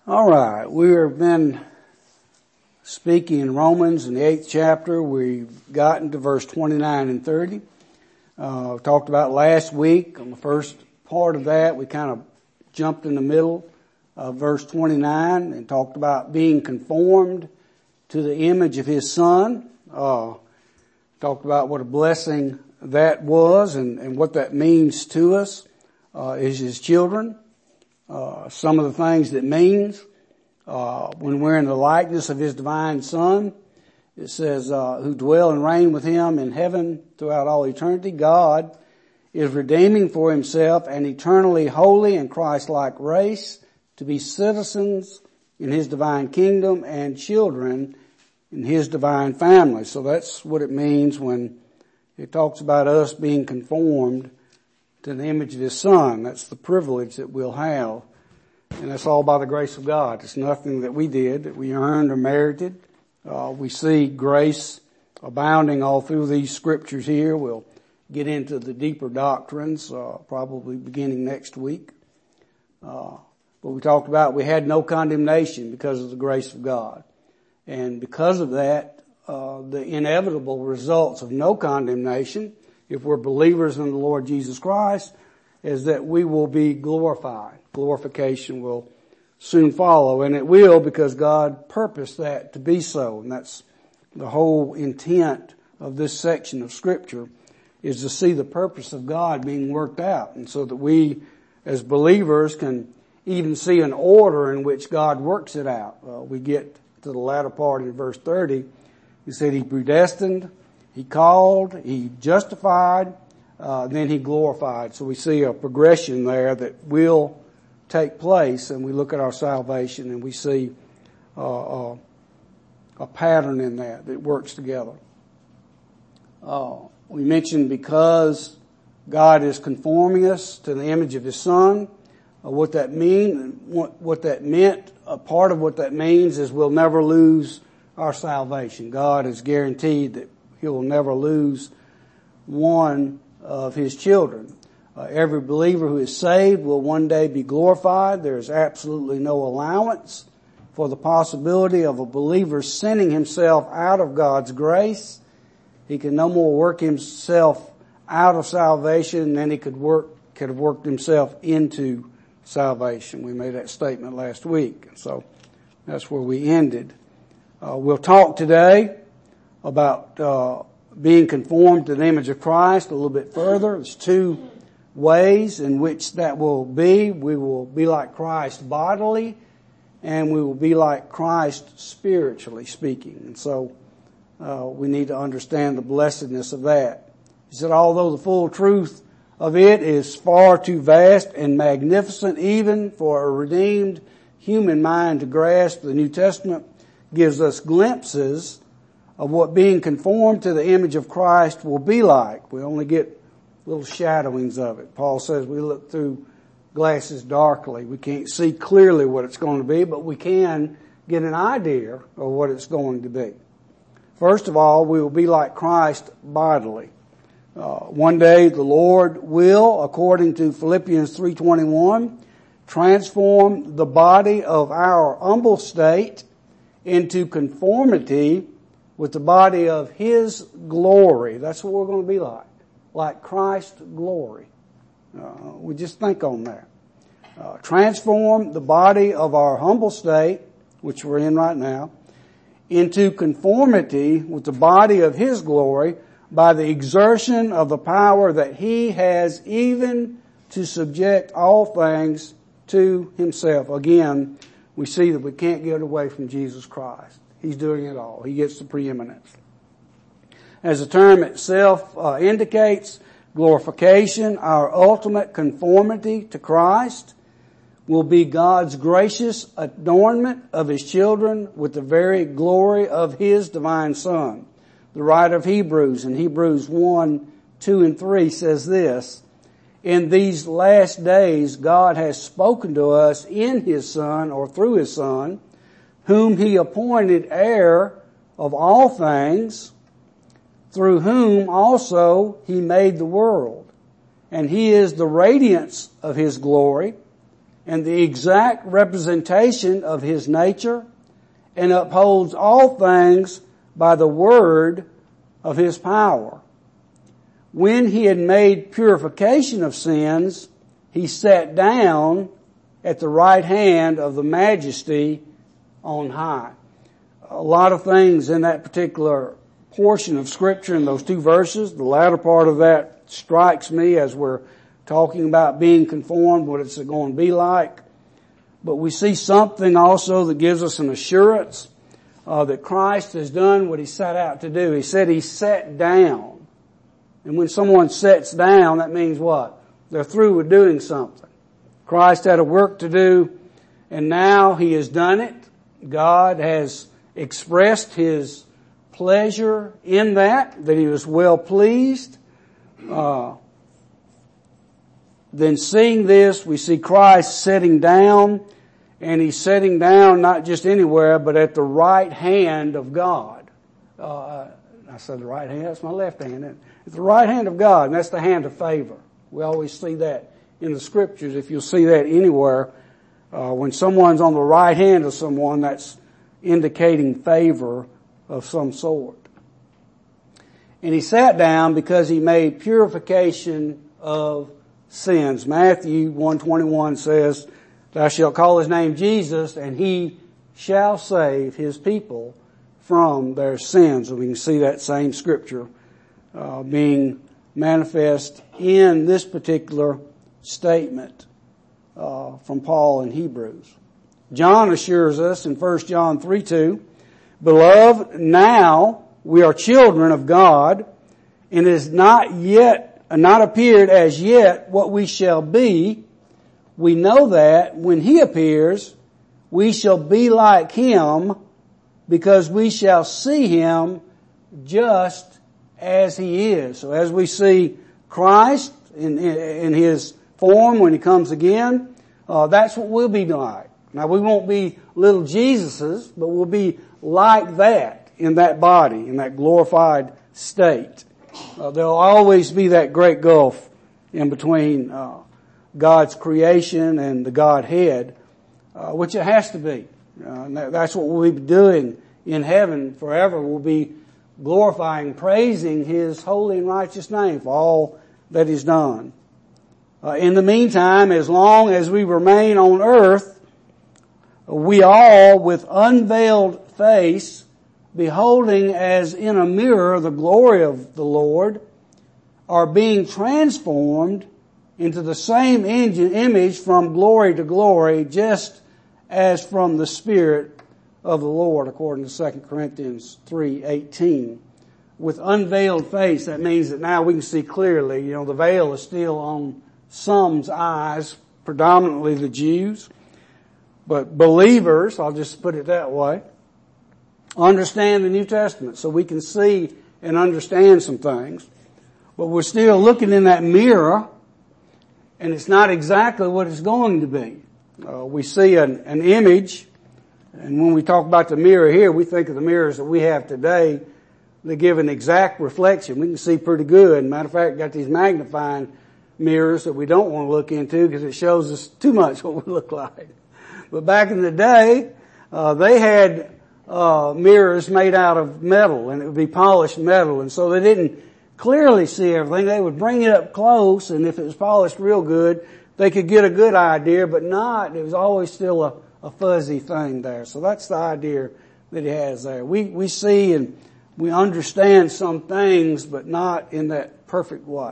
All right, we have been speaking in Romans in the 8th chapter. We've gotten to verse 29 and 30. Talked about last week on the first part of that. We kind of jumped in the middle of verse 29 and talked about being conformed to the image of His Son. Talked about what a blessing that was and what that means to us as His children. Some of the things that means when we're in the likeness of His divine Son. It says, who dwell and reign with Him in heaven throughout all eternity. God is redeeming for Himself an eternally holy and Christ-like race to be citizens in His divine kingdom and children in His divine family. So that's what it means when it talks about us being conformed to the image of His Son. That's the privilege that we'll have. And that's all by the grace of God. It's nothing that we did, that we earned or merited. We see grace abounding all through these scriptures here. We'll get into the deeper doctrines, probably beginning next week. But we talked about we had no condemnation because of the grace of God. And because of that, the inevitable results of no condemnation, if we're believers in the Lord Jesus Christ, is that we will be glorified. Glorification will soon follow, and it will because God purposed that to be so. And that's the whole intent of this section of Scripture, is to see the purpose of God being worked out, and so that we as believers can even see an order in which God works it out. We get to the latter part in verse 30. He said He predestined, He called, He justified, then He glorified. So we see a progression there that will take place, and we look at our salvation and we see a pattern in that works together. We mentioned because God is conforming us to the image of His Son, what that means, what that meant. A part of what that means is we'll never lose our salvation. God has guaranteed that He will never lose one of His children. Every believer who is saved will one day be glorified. There's absolutely no allowance for the possibility of a believer sinning himself out of God's grace. He can no more work himself out of salvation than he could have worked himself into salvation. We made that statement last week. So that's where we ended. We'll talk today about being conformed to the image of Christ a little bit further. There's two ways in which that will be. We will be like Christ bodily, and we will be like Christ spiritually speaking. And so we need to understand the blessedness of that. He said, although the full truth of it is far too vast and magnificent even for a redeemed human mind to grasp, the New Testament gives us glimpses of what being conformed to the image of Christ will be like. We only get little shadowings of it. Paul says we look through glasses darkly. We can't see clearly what it's going to be, but we can get an idea of what it's going to be. First of all, we will be like Christ bodily. One day the Lord will, according to Philippians 3:21, transform the body of our humble state into conformity with the body of His glory. That's what we're going to be like Christ's glory. We just think on that. Transform the body of our humble state, which we're in right now, into conformity with the body of His glory by the exertion of the power that He has even to subject all things to Himself. Again, we see that we can't get away from Jesus Christ. He's doing it all. He gets the preeminence. As the term itself indicates, glorification, our ultimate conformity to Christ, will be God's gracious adornment of His children with the very glory of His divine Son. The writer of Hebrews in Hebrews 1, 2, and 3 says this, in these last days God has spoken to us in His Son, or through His Son, whom He appointed heir of all things, through whom also He made the world. And He is the radiance of His glory and the exact representation of His nature, and upholds all things by the word of His power. When He had made purification of sins, He sat down at the right hand of the Majesty on high. A lot of things in that particular portion of Scripture in those two verses. The latter part of that strikes me as we're talking about being conformed, what it's going to be like. But we see something also that gives us an assurance that Christ has done what He set out to do. He said He sat down. And when someone sits down, that means what? They're through with doing something. Christ had a work to do, and now He has done it. God has expressed His pleasure in that He was well pleased. Then seeing this, we see Christ sitting down, and He's sitting down not just anywhere, but at the right hand of God. I said the right hand, that's my left hand. It's the right hand of God, and that's the hand of favor. We always see that in the Scriptures. If you'll see that anywhere, when someone's on the right hand of someone, that's indicating favor of some sort. And He sat down because He made purification of sins. Matthew 1:21 says, "Thou shalt call His name Jesus, and He shall save His people from their sins." And we can see that same Scripture being manifest in this particular statement from Paul in Hebrews. John assures us in 1 John 3:2, "Beloved, now we are children of God, and it is not appeared as yet what we shall be. We know that when He appears, we shall be like Him, because we shall see Him just as He is." So as we see Christ in His form when He comes again, that's what we'll be like. Now we won't be little Jesuses, but we'll be like that in that body, in that glorified state. There'll always be that great gulf in between God's creation and the Godhead, which it has to be. And that's what we'll be doing in heaven forever. We'll be glorifying, praising His holy and righteous name for all that He's done. In the meantime, as long as we remain on earth, we all, with unveiled face, beholding as in a mirror the glory of the Lord, are being transformed into the same image from glory to glory, just as from the Spirit of the Lord, according to 2 Corinthians 3:18. With unveiled face, that means that now we can see clearly. You know, the veil is still on some's eyes, predominantly the Jews. But believers, I'll just put it that way, understand the New Testament, so we can see and understand some things. But we're still looking in that mirror, and it's not exactly what it's going to be. We see an image, and when we talk about the mirror here, we think of the mirrors that we have today. They give an exact reflection. We can see pretty good. Matter of fact, got these magnifying mirrors that we don't want to look into because it shows us too much what we look like. But back in the day, they had mirrors made out of metal, and it would be polished metal, and so they didn't clearly see everything. They would bring it up close, and if it was polished real good, they could get a good idea, but not. It was always still a fuzzy thing there. So that's the idea that he has there. We see and we understand some things, but not in that perfect way.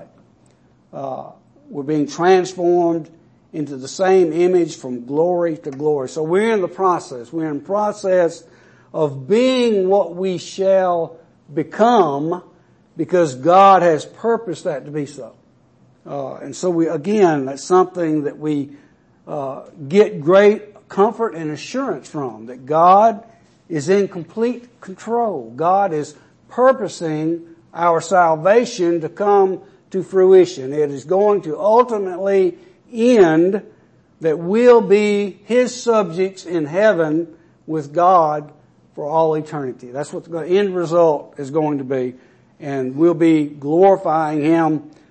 We're being transformed into the same image from glory to glory. So we're in the process. We're in the process of being what we shall become, because God has purposed that to be so. And so that's something that we get great comfort and assurance from, that God is in complete control. God is purposing our salvation to come to fruition. It is going to ultimately end that we'll be His subjects in heaven with God for all eternity. That's what the end result is going to be. And we'll be glorifying Him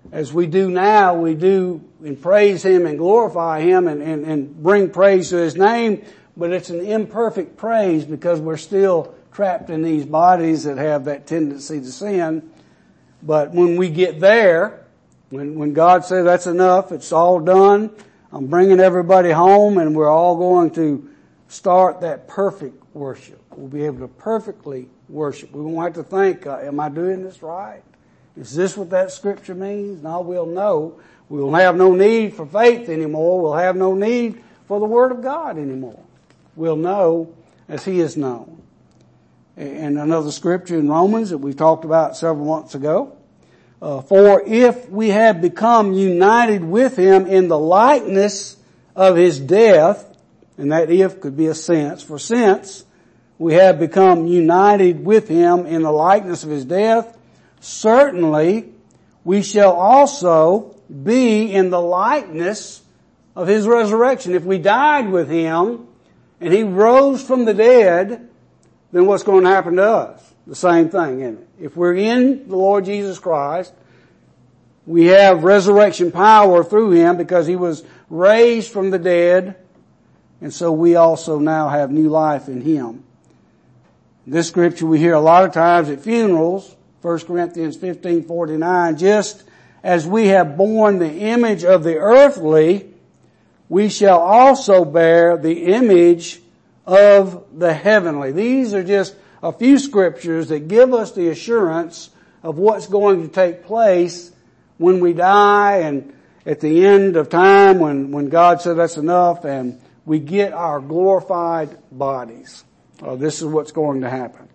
as we do now, we do and praise Him and glorify Him and bring praise to His name, but it's an imperfect praise because we're still trapped in these bodies that have that tendency to sin. But when we get there, when God says that's enough, it's all done, I'm bringing everybody home and we're all going to start that perfect worship. We'll be able to perfectly worship. We won't have to think, am I doing this right? Is this what that scripture means? No, we'll know. We'll have no need for faith anymore. We'll have no need for the Word of God anymore. We'll know as He is known. And another scripture in Romans that we talked about several months ago. For if we have become united with Him in the likeness of His death, and that if could be a since, for since we have become united with Him in the likeness of His death, certainly we shall also be in the likeness of His resurrection. If we died with Him and He rose from the dead, then what's going to happen to us? The same thing, isn't it? If we're in the Lord Jesus Christ, we have resurrection power through Him because He was raised from the dead, and so we also now have new life in Him. This scripture we hear a lot of times at funerals, 1 Corinthians 15:49, just as we have borne the image of the earthly, we shall also bear the image of the heavenly. These are just a few scriptures that give us the assurance of what's going to take place when we die and at the end of time when God said that's enough and we get our glorified bodies. This is what's going to happen.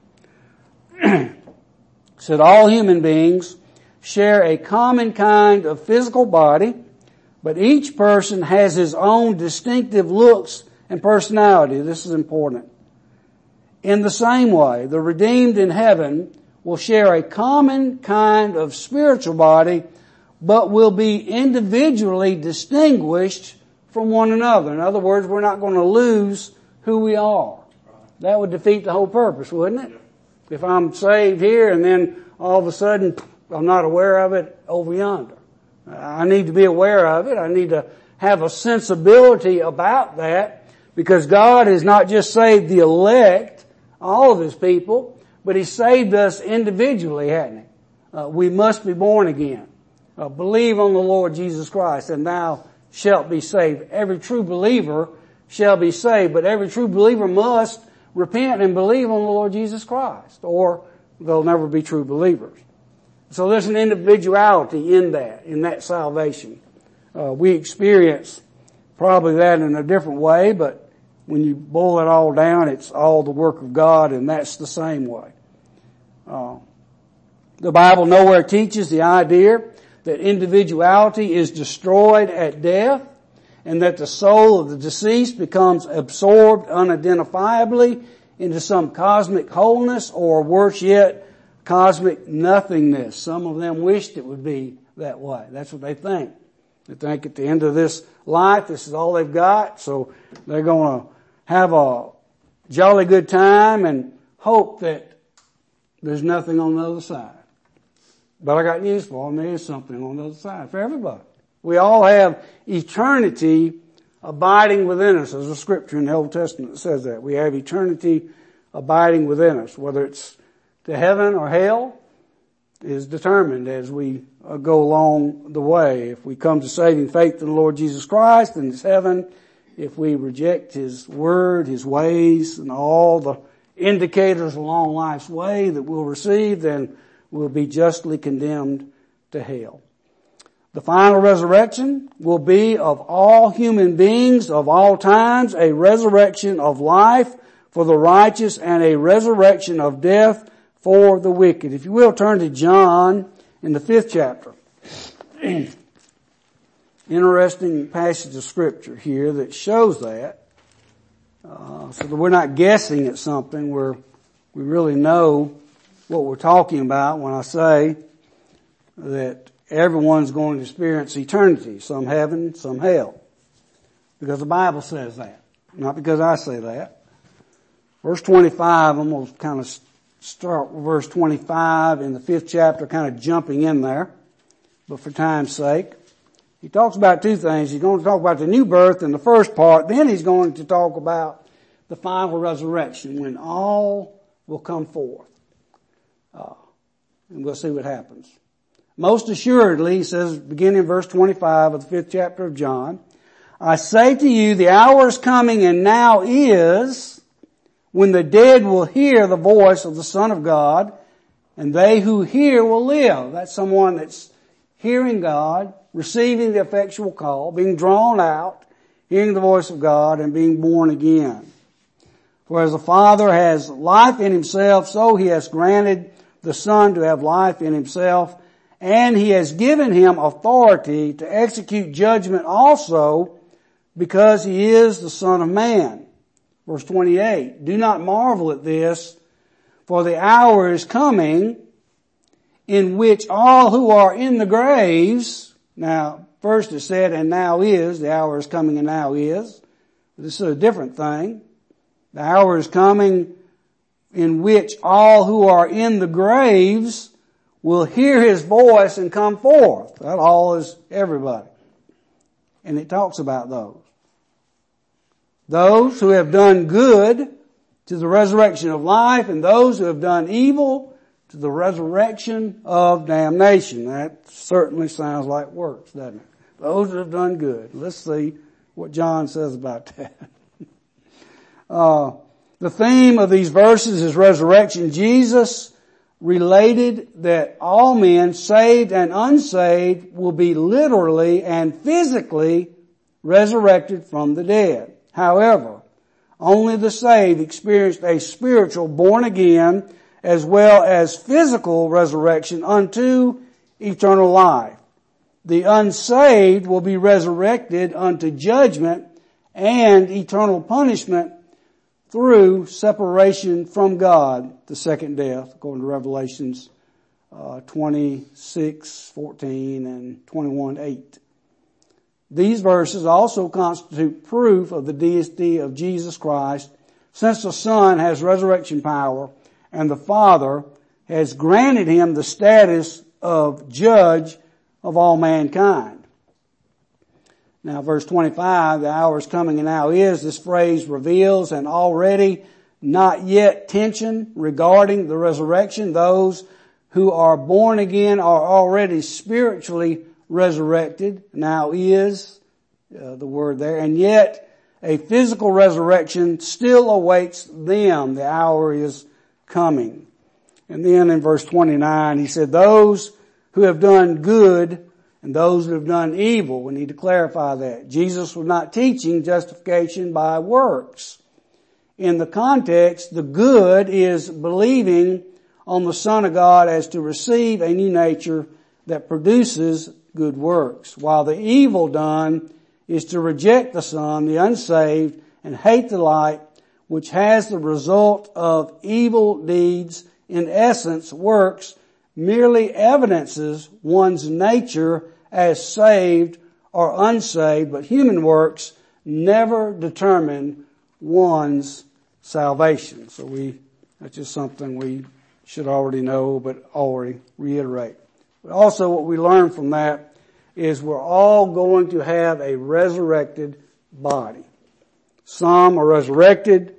Said all human beings share a common kind of physical body, but each person has his own distinctive looks and personality. This is important. In the same way, the redeemed in heaven will share a common kind of spiritual body, but will be individually distinguished from one another. In other words, we're not going to lose who we are. That would defeat the whole purpose, wouldn't it? If I'm saved here and then all of a sudden I'm not aware of it over yonder. I need to be aware of it. I need to have a sensibility about that because God has not just saved the elect, all of His people, but He saved us individually, hasn't He? We must be born again. Believe on the Lord Jesus Christ and thou shalt be saved. Every true believer shall be saved, but every true believer must repent and believe on the Lord Jesus Christ, or they'll never be true believers. So there's an individuality in that salvation. We experience probably that in a different way, but when you boil it all down, it's all the work of God, and that's the same way. The Bible nowhere teaches the idea that individuality is destroyed at death and that the soul of the deceased becomes absorbed unidentifiably into some cosmic wholeness or worse yet, cosmic nothingness. Some of them wished it would be that way. That's what they think. They think at the end of this life, this is all they've got, so they're going to have a jolly good time and hope that there's nothing on the other side. But I got news for them. There is something on the other side for everybody. We all have eternity abiding within us. There's a scripture in the Old Testament that says that. We have eternity abiding within us. Whether it's to heaven or hell is determined as we go along the way. If we come to saving faith in the Lord Jesus Christ, then it's heaven. If we reject His word, His ways, and all the indicators along life's way that we'll receive, then we'll be justly condemned to hell. The final resurrection will be of all human beings of all times, a resurrection of life for the righteous and a resurrection of death for the wicked. If you will, turn to John in the 5th chapter. Interesting passage of scripture here that shows that. So that we're not guessing at something, we really know what we're talking about when I say that everyone's going to experience eternity, some heaven, some hell. Because the Bible says that, not because I say that. Verse 25, I'm going to kind of start with verse 25 in the 5th chapter, kind of jumping in there. but for time's sake. He talks about two things. He's going to talk about the new birth in the first part, then he's going to talk about the final resurrection when all will come forth. And we'll see what happens. Most assuredly, he says, beginning in verse 25 of the 5th chapter of John, I say to you, the hour is coming and now is when the dead will hear the voice of the Son of God, and they who hear will live. That's someone that's hearing God, receiving the effectual call, being drawn out, hearing the voice of God, and being born again. For as the Father has life in himself, so he has granted the Son to have life in himself, and he has given him authority to execute judgment also, because he is the Son of Man. Verse 28, do not marvel at this, for the hour is coming in which all who are in the graves, now first it said, and now is, the hour is coming and now is. This is a different thing. The hour is coming in which all who are in the graves will hear his voice and come forth. That all is everybody. And it talks about those. Those who have done good to the resurrection of life, and those who have done evil to the resurrection of damnation. That certainly sounds like works, doesn't it? Those who have done good. Let's see what John says about that. The theme of these verses is resurrection. Jesus related that all men, saved and unsaved, will be literally and physically resurrected from the dead. However, only the saved experienced a spiritual born again as well as physical resurrection unto eternal life. The unsaved will be resurrected unto judgment and eternal punishment through separation from God, the second death, according to Revelations 26:14 and 21:8. These verses also constitute proof of the deity of Jesus Christ, since the Son has resurrection power and the Father has granted him the status of judge of all mankind. Now verse 25, the hour is coming and now is, this phrase reveals an already not yet tension regarding the resurrection. Those who are born again are already spiritually resurrected. Now is the word there. And yet a physical resurrection still awaits them. The hour is coming. And then in verse 29, he said, those who have done good and those who have done evil. We need to clarify that. Jesus was not teaching justification by works. In the context, the good is believing on the Son of God as to receive a new nature that produces good works, while the evil done is to reject the Son, the unsaved, and hate the light, which has the result of evil deeds. In essence, works merely evidences one's nature as saved or unsaved, but human works never determine one's salvation. So that's just something we should already know, but already reiterate. But also what we learn from that is we're all going to have a resurrected body. Some are resurrected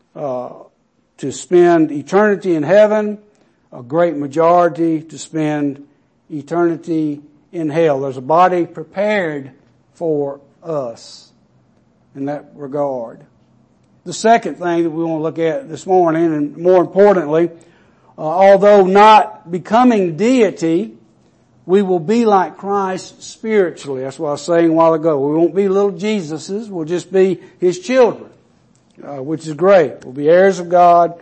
to spend eternity in heaven, a great majority to spend eternity in hell. There's a body prepared for us in that regard. The second thing that we want to look at this morning, and more importantly, although not becoming deity, we will be like Christ spiritually. That's what I was saying a while ago. We won't be little Jesuses. We'll just be His children, which is great. We'll be heirs of God,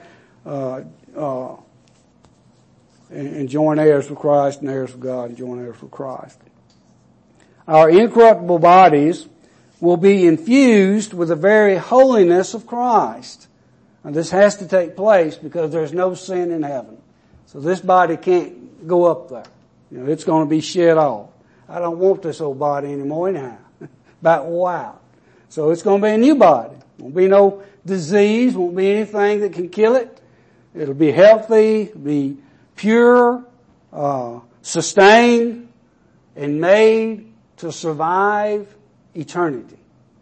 and joint heirs with Christ, and heirs of God, and joint heirs with Christ. Our incorruptible bodies will be infused with the very holiness of Christ. Now this has to take place because there's no sin in heaven. So this body can't go up there. It's going to be shed off. I don't want this old body anymore anyhow. About wore out. So it's going to be a new body. Won't be no disease, won't be anything that can kill it. It'll be healthy, be pure, sustained, and made to survive eternity.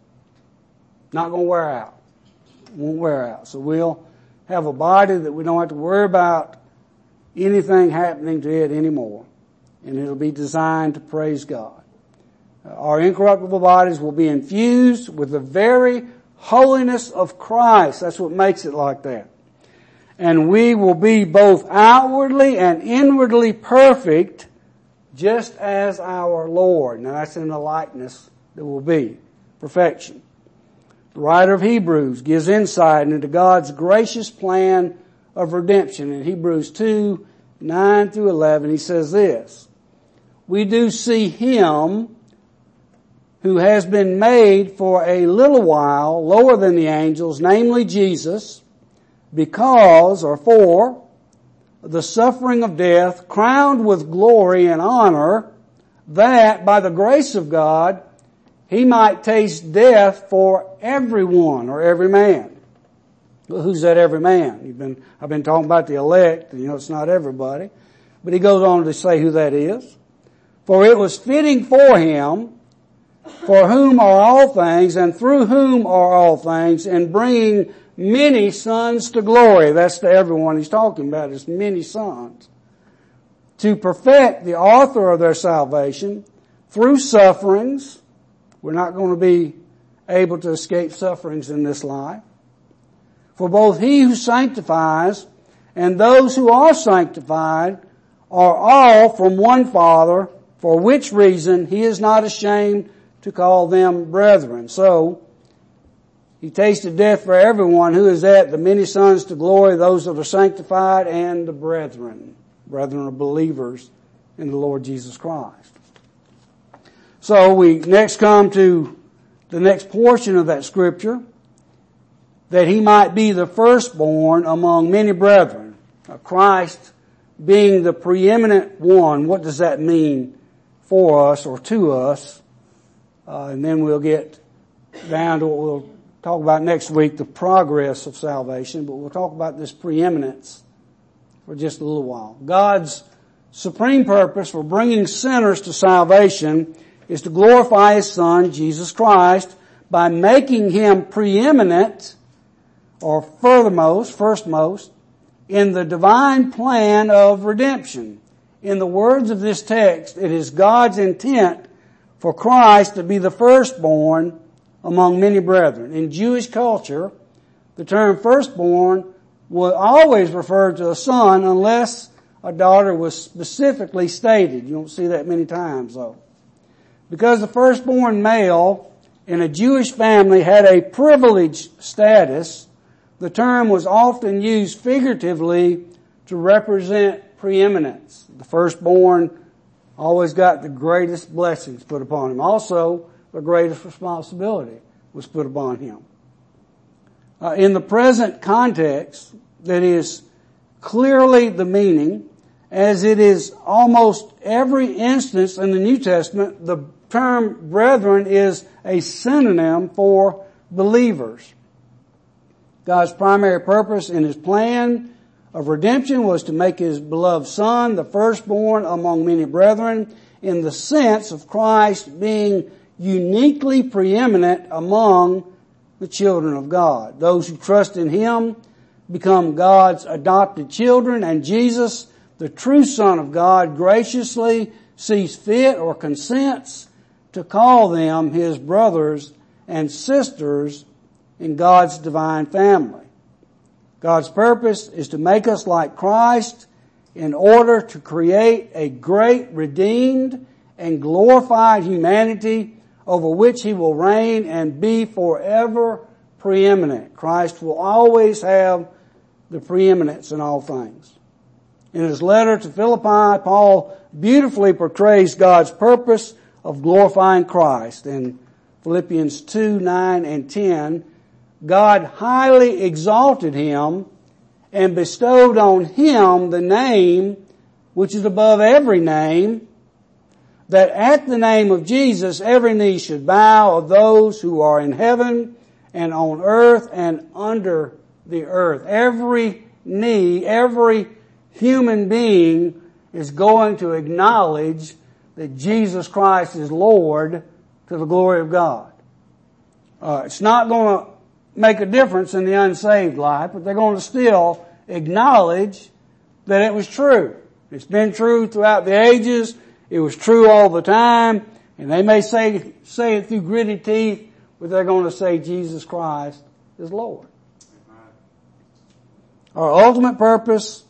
Not going to wear out. Won't wear out. So we'll have a body that we don't have to worry about anything happening to it anymore. And it'll be designed to praise God. Our incorruptible bodies will be infused with the very holiness of Christ. That's what makes it like that. And we will be both outwardly and inwardly perfect, just as our Lord. Now that's in the likeness that will be. Perfection. The writer of Hebrews gives insight into God's gracious plan of redemption. In Hebrews 2, 9 through 11, he says this: we do see him who has been made for a little while lower than the angels, namely Jesus, because, or for, the suffering of death, crowned with glory and honor, that by the grace of God he might taste death for everyone, or every man. Well, who's that every man? I've been talking about the elect. It's not everybody. But he goes on to say who that is. For it was fitting for him, for whom are all things, and through whom are all things, and bringing many sons to glory. That's to everyone he's talking about, is many sons. To perfect the author of their salvation through sufferings. We're not going to be able to escape sufferings in this life. For both he who sanctifies and those who are sanctified are all from one Father, for which reason he is not ashamed to call them brethren. So, he tasted death for everyone. Who is that? The many sons to glory, those that are sanctified, and the brethren. Brethren are believers in the Lord Jesus Christ. So we next come to the next portion of that scripture, that he might be the firstborn among many brethren. Christ being the preeminent one. What does that mean for us or to us? And then we'll get down to what we'll talk about next week, the progress of salvation. But we'll talk about this preeminence for just a little while. God's supreme purpose for bringing sinners to salvation is to glorify his Son, Jesus Christ, by making him preeminent, or firstmost, in the divine plan of redemption. In the words of this text, it is God's intent for Christ to be the firstborn among many brethren. In Jewish culture, the term firstborn will always refer to a son unless a daughter was specifically stated. You don't see that many times though. Because the firstborn male in a Jewish family had a privileged status, the term was often used figuratively to represent preeminence. The firstborn always got the greatest blessings put upon him. Also, the greatest responsibility was put upon him. In the present context, that is clearly the meaning, as it is almost every instance in the New Testament, the term brethren is a synonym for believers. God's primary purpose in his plan of redemption was to make his beloved Son the firstborn among many brethren, in the sense of Christ being uniquely preeminent among the children of God. Those who trust in him become God's adopted children, and Jesus, the true Son of God, graciously sees fit or consents to call them his brothers and sisters in God's divine family. God's purpose is to make us like Christ in order to create a great redeemed and glorified humanity over which he will reign and be forever preeminent. Christ will always have the preeminence in all things. In his letter to Philippi, Paul beautifully portrays God's purpose of glorifying Christ. In Philippians 2, 9, and 10, God highly exalted him and bestowed on him the name which is above every name, that at the name of Jesus every knee should bow, of those who are in heaven and on earth and under the earth. Every knee, every human being is going to acknowledge that Jesus Christ is Lord to the glory of God. It's not going to make a difference in the unsaved life, but they're going to still acknowledge that it was true. It's been true throughout the ages. It was true all the time. And they may say it through gritted teeth, but they're going to say Jesus Christ is Lord. Our ultimate purpose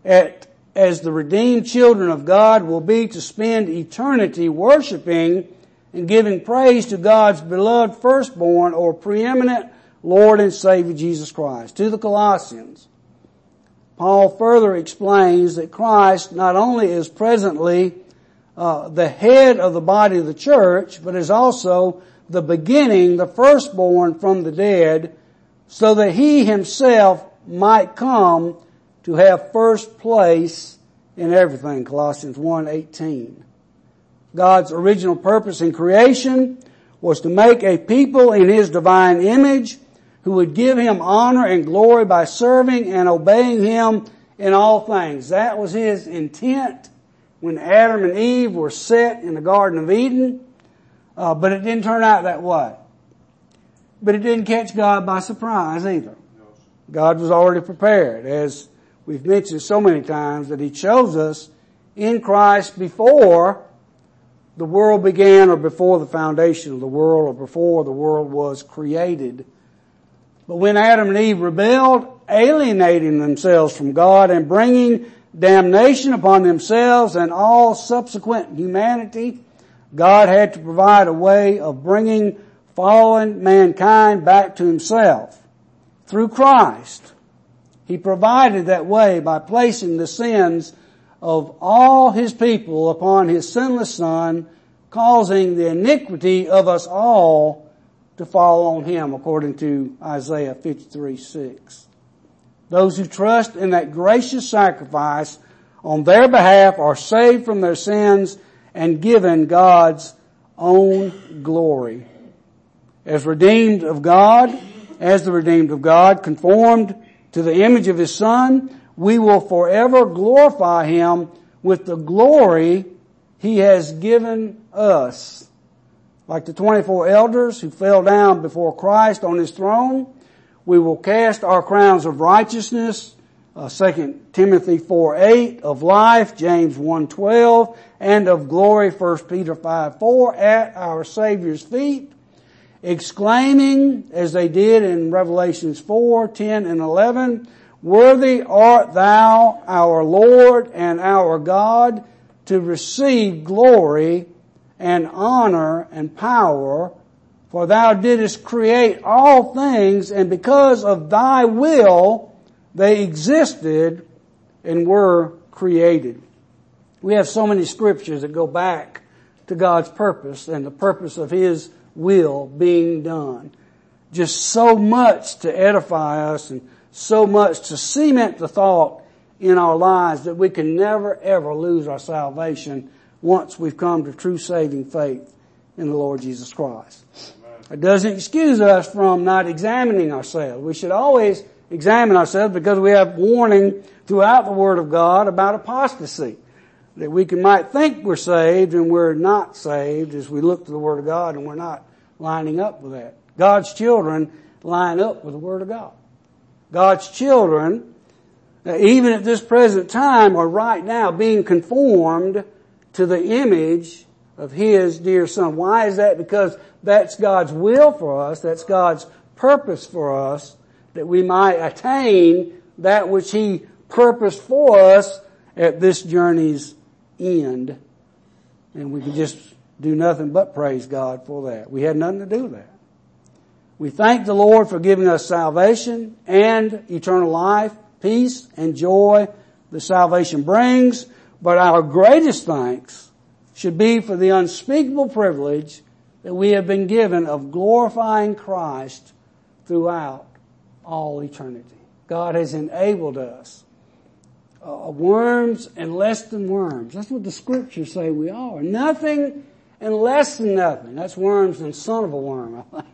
as the redeemed children of God will be to spend eternity worshiping and giving praise to God's beloved firstborn or preeminent Lord and Savior Jesus Christ. To the Colossians, Paul further explains that Christ not only is presently the head of the body of the church, but is also the beginning, the firstborn from the dead, so that he himself might come to have first place in everything. Colossians 1:18. God's original purpose in creation was to make a people in His divine image who would give Him honor and glory by serving and obeying Him in all things. That was His intent when Adam and Eve were set in the Garden of Eden. But it didn't turn out that way. But it didn't catch God by surprise either. God was already prepared, as we've mentioned so many times, that He chose us in Christ before the world began, or before the foundation of the world, or before the world was created. But when Adam and Eve rebelled, alienating themselves from God and bringing damnation upon themselves and all subsequent humanity, God had to provide a way of bringing fallen mankind back to Himself through Christ. He provided that way by placing the sins of all His people upon His sinless Son, causing the iniquity of us all to fall on Him, according to Isaiah 53:6. Those who trust in that gracious sacrifice on their behalf are saved from their sins and given God's own glory. As the redeemed of God, conformed to the image of His Son, we will forever glorify Him with the glory He has given us. Like the 24 elders who fell down before Christ on His throne, we will cast our crowns of righteousness, 2 Timothy 4:8, of life, James 1:12, and of glory, 1 Peter 5:4, at our Savior's feet, exclaiming, as they did in Revelations 4:10 and 11, "Worthy art Thou, our Lord and our God, to receive glory and honor and power, for Thou didst create all things, and because of Thy will they existed and were created." We have so many scriptures that go back to God's purpose and the purpose of His will being done. Just so much to edify us and so much to cement the thought in our lives that we can never ever lose our salvation once we've come to true saving faith in the Lord Jesus Christ. It doesn't excuse us from not examining ourselves. We should always examine ourselves, because we have warning throughout the Word of God about apostasy. That we might think we're saved and we're not saved as we look to the Word of God and we're not lining up with that. God's children line up with the Word of God. God's children, even at this present time, are right now being conformed to the image of His dear Son. Why is that? Because that's God's will for us. That's God's purpose for us, that we might attain that which He purposed for us at this journey's end. And we can just do nothing but praise God for that. We had nothing to do with that. We thank the Lord for giving us salvation and eternal life, peace and joy that salvation brings. But our greatest thanks should be for the unspeakable privilege that we have been given of glorifying Christ throughout all eternity. God has enabled us. Worms and less than worms. That's what the scriptures say we are. Nothing and less than nothing. That's worms and son of a worm, I think.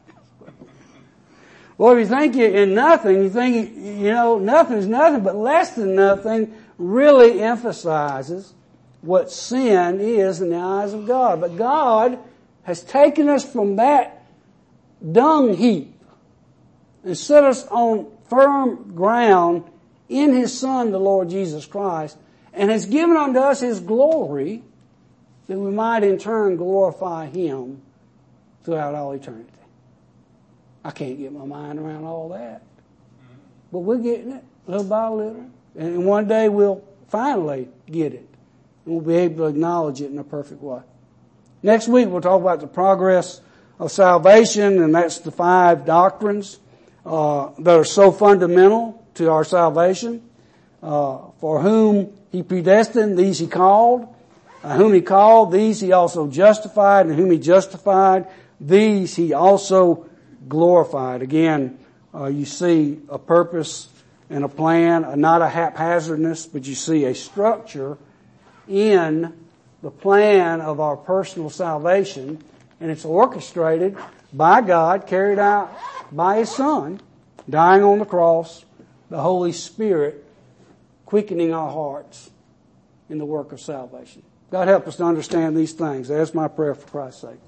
Well, if you think you're in nothing, you think, nothing's nothing, but less than nothing really emphasizes what sin is in the eyes of God. But God has taken us from that dung heap and set us on firm ground in His Son, the Lord Jesus Christ, and has given unto us His glory that we might in turn glorify Him throughout all eternity. I can't get my mind around all that. But we're getting it little by little. And one day we'll finally get it. And we'll be able to acknowledge it in a perfect way. Next week we'll talk about the progress of salvation, and that's the 5 doctrines that are so fundamental to our salvation. For whom He predestined, these He called. Whom He called, these He also justified. And whom He justified, these He also glorified. Again, you see a purpose and a plan, not a haphazardness, but you see a structure in the plan of our personal salvation, and it's orchestrated by God, carried out by His Son, dying on the cross, the Holy Spirit quickening our hearts in the work of salvation. God help us to understand these things. That's my prayer for Christ's sake.